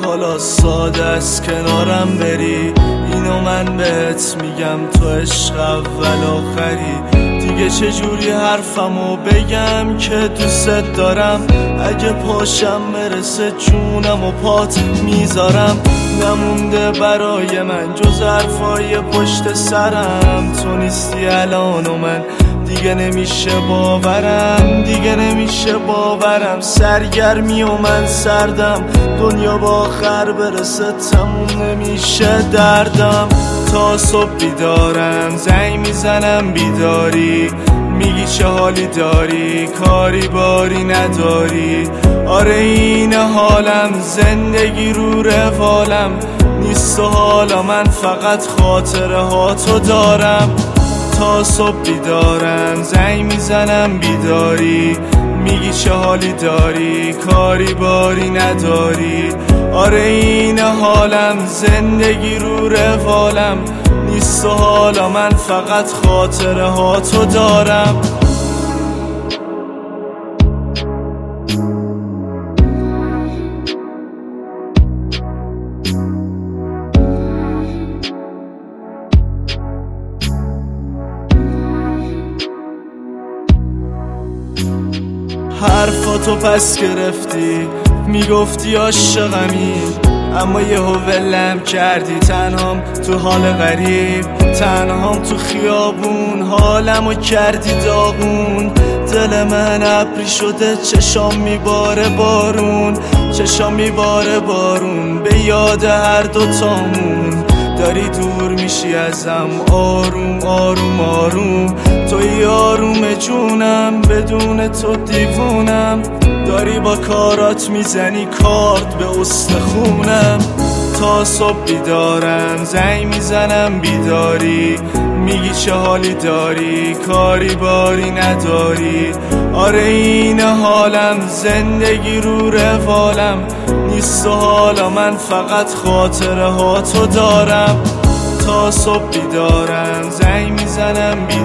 حالا ساده از کنارم بری، اینو من بهت میگم تو عشق اول آخری. دیگه چجوری حرفمو بگم که دوست دارم، اگه پاشم برسه جونم و پات میذارم. نمونده برای من جز حرفای پشت سرم، تو نیستی الان و من دیگه نمیشه باورم سرگرمی و من سردم، دنیا با آخر برسه تموم نمیشه دردم. تا صبح بیدارم زنگ میزنم بیداری، میگی چه حالی داری کاری باری نداری. آره این حالم زندگی رو روالم نیست و حالا من فقط خاطره ها تو دارم. تا صبح بیدارم زنگ میزنم بیداری، میگی چه حالی داری کاری باری نداری. آره این حالم زندگی رو روالم نیست و حالا من فقط خاطره ها تو دارم. حرفاتو پس گرفتی میگفتی عاشقمی، اما یهو ولم کردی. تنهام تو حال غریب، تنهام تو خیابون، حالمو کردی داغون. دل من ابری شده چشام میباره بارون به یاد هر دوتامون. داری دور میشی ازم آروم آروم آروم، توی آروم جونم بدون تو دیوونم. داری با کارات میزنی کارت به استخونم. تا صبح بیدارم زنگ میزنم بیداری، میگی چه حالی داری کاری باری نداری. آره این حالم زندگی رو روالم نیست و حالا من فقط خاطره ها تو دارم. تا صبح بیدارم زنگ میزنم